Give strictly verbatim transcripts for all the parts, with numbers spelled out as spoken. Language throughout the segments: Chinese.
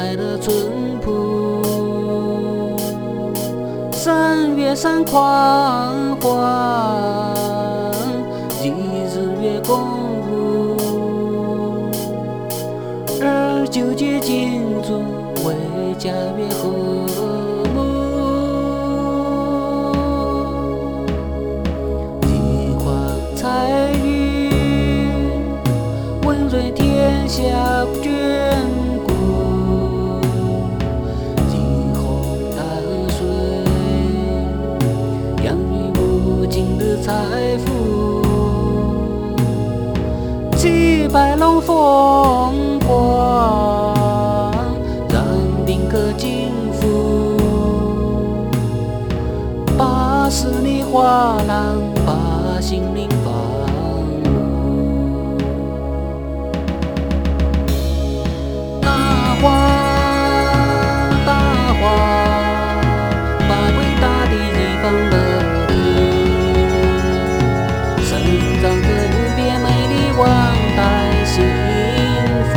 来了淳朴。三月山狂欢，一日月共舞。二九节庆祝为家园和睦。一花彩云，温润天下眷顾。一泓淡水，养育无尽的财富。七百龙凤凰，让宾客敬服。八十里画廊，把心灵放入。大花，大花，把伟大的地方乐土，生长着无边美丽万代幸福。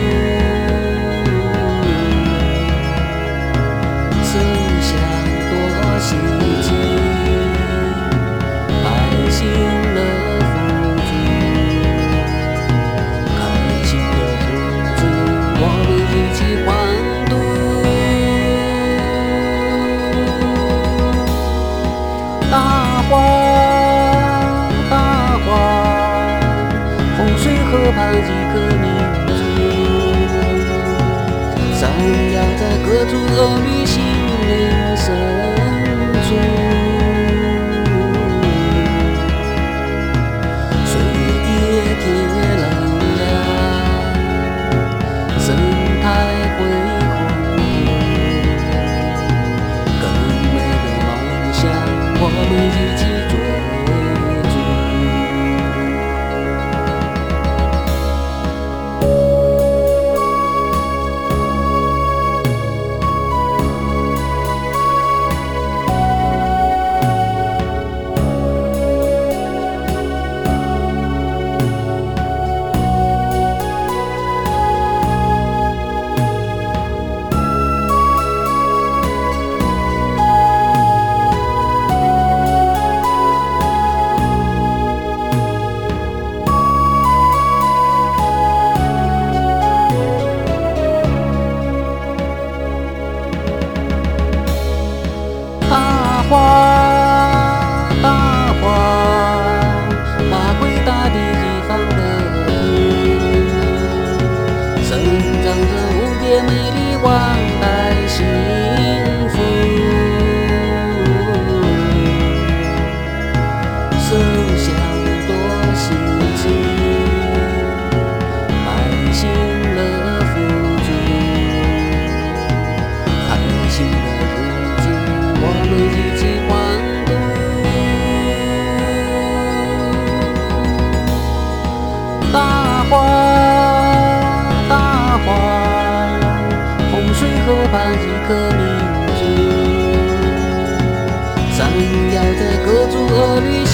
声响多稀奇，百姓乐富足，开心的日子我们一起欢度。大花，大花，洪水河畔一颗明珠，闪耀在各族儿女心灵深处。水叠天朗亮，生态恢宏，更美的梦想我们一起追逐。大花，大花，把伟大的地方乐土，生长着无边美丽万代幸福。声响多稀奇，百姓乐富足，开心的日子我们一起欢度。大花，大花，洪水河畔一颗明珠，闪耀在各族儿女